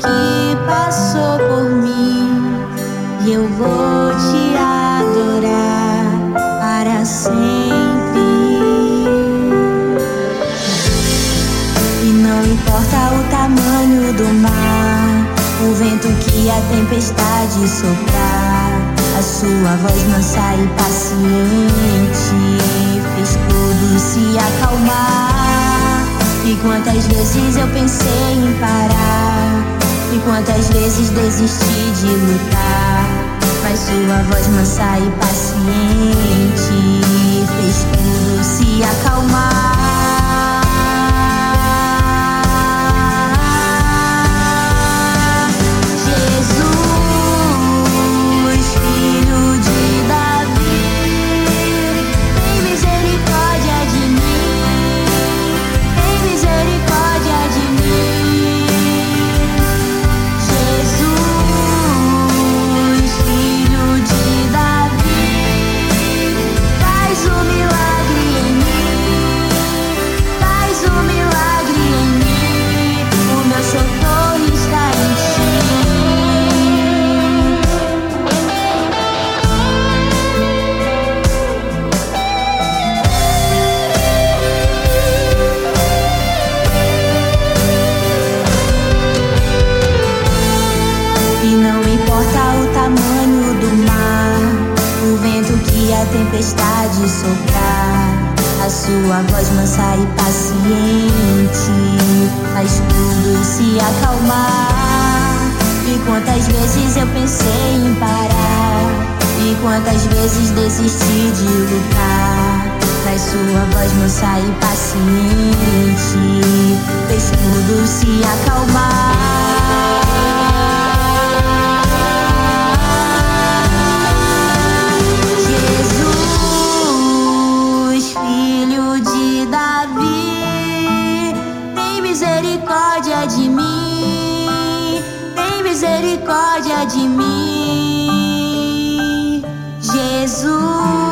que passou por mim, e eu vou te adorar para sempre. E não importa o tamanho do mar, o vento que a tempestade soprar, a sua voz mansa e paciente fez tudo se acalmar. E quantas vezes eu pensei em parar, e quantas vezes desisti de lutar, mas sua voz mansa e paciente fez tudo se acalmar. A tempestade soprar, a sua voz mansa e paciente faz tudo se acalmar. E quantas vezes eu pensei em parar, e quantas vezes desisti de lutar, mas sua voz mansa e paciente fez tudo se acalmar. Misericórdia de mim, tem misericórdia de mim, Jesus.